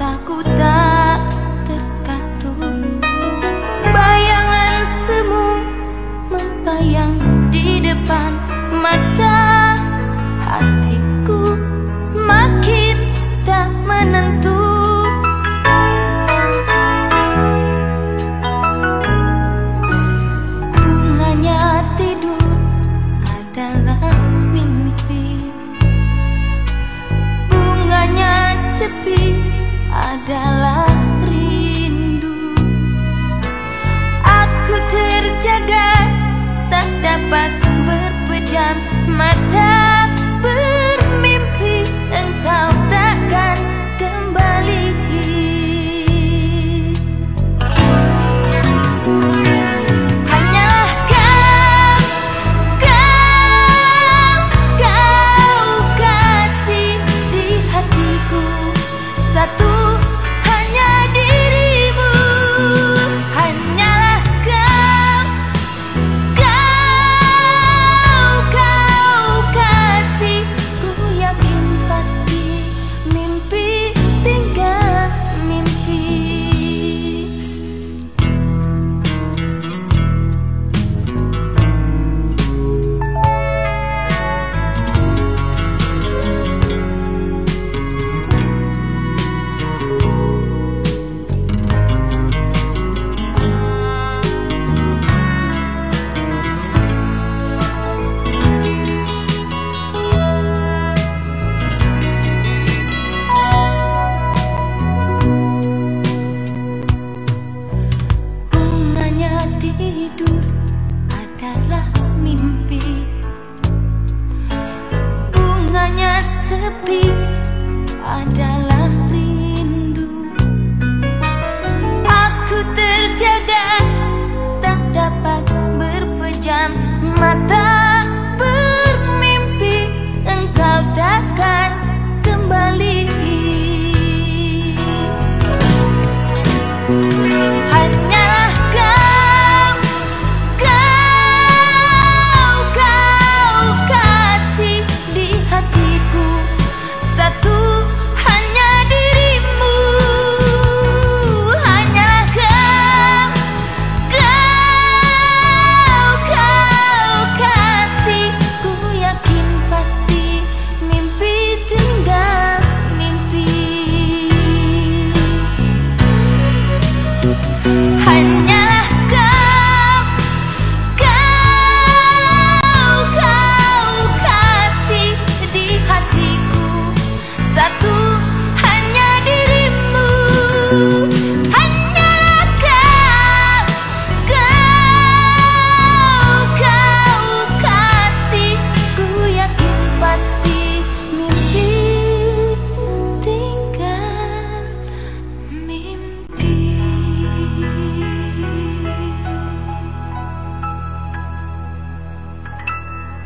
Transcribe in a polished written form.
mataku tak terkatup. Bayangan semu membayang di depan mata, hatiku semakin tak menentu. Bunganya tidur adalah mimpi, bunganya sepi adalah rindu. Aku terjaga, tak dapat berpejam mata, bermimpi engkau takkan kembali. Hanyalah kau kasih di hatiku, satu hanya dirimu. Hanyalah kau kasih, ku yakin pasti mimpi tinggal mimpi. Bunganya tidur adalah mimpi, bunganya sepi adalah rindu. Aku terjaga, tak dapat berpejam mata, bermimpi engkau takkan kembali. Hanyalah kau kasih di hatiku, satu hanya dirimu. Hanyalah kau kasih, ku yakin pasti mimpi tinggal mimpi. Hanyalah kau kasih di hatiku, satu